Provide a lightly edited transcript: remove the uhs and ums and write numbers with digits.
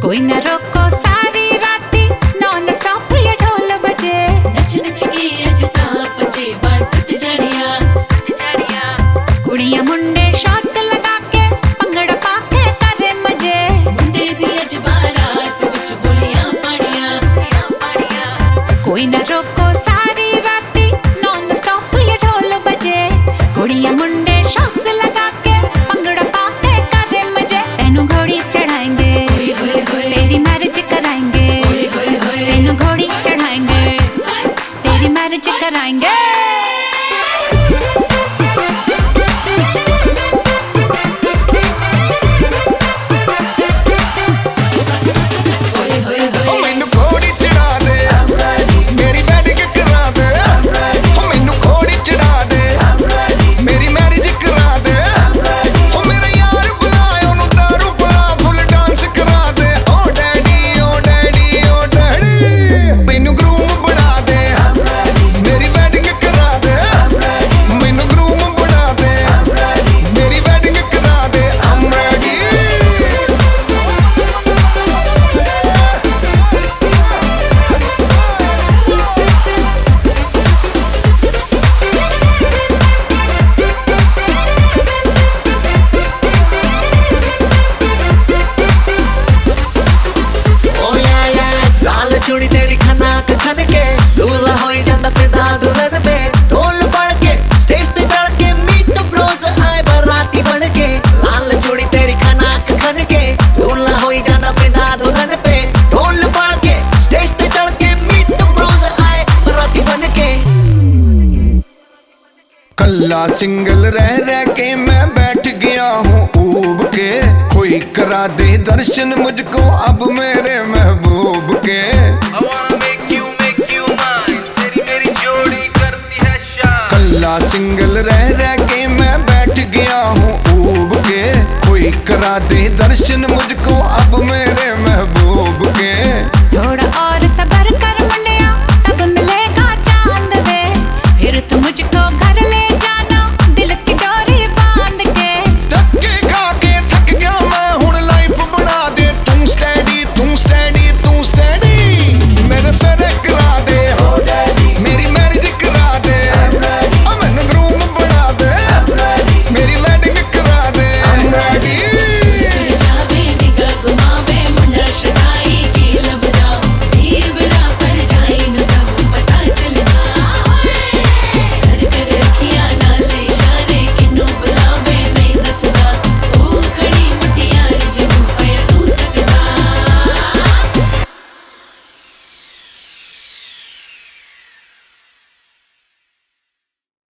कोई न रोको सारी राती नॉन स्टॉप ये ढोल बजे। नच नच के अज तां बजे बार टुट जानिया कुड़ियां मुंडे शॉट्स लगा के भंगड़ा पाके करे मजे। मुंडे दी अज बारात विच बोलियां पानिया कोई न रोको सारी राती नॉन स्टॉप ये ढोल बजे। कुड़ियां मुंडे शॉट्स लगा के भंगड़ा पाके करे मजे। तेनू घोड़ी चढ़ाएंगे तेरी मैरिज कराएंगे। तेनू घोड़ी चढ़ाएंगे तेरी मैरिज कराएंगे। चूड़ी तेरी खना खन के दूल्हा होई जांदा फिदा दुल्हन पे। ढोल पड़ के स्टेज ते चढ़ के मीट ब्रोज आए बराती बन के। लाल चूड़ी तेरी खना खन के दूल्हा होई जांदा फिदा दुल्हन पे। ढोल पड़ के स्टेज ते चढ़ के मीट ब्रोज आए बराती बन के। कल्ला सिंगल रह के मैं बैठ गया हूँ ऊब के। कोई करा दे दर्शन मुझको अब मेरे महबूब के। कल्ला सिंगल रह के मैं बैठ गया हूँ ऊब के। कोई करा दे दर्शन मुझको अब मेरे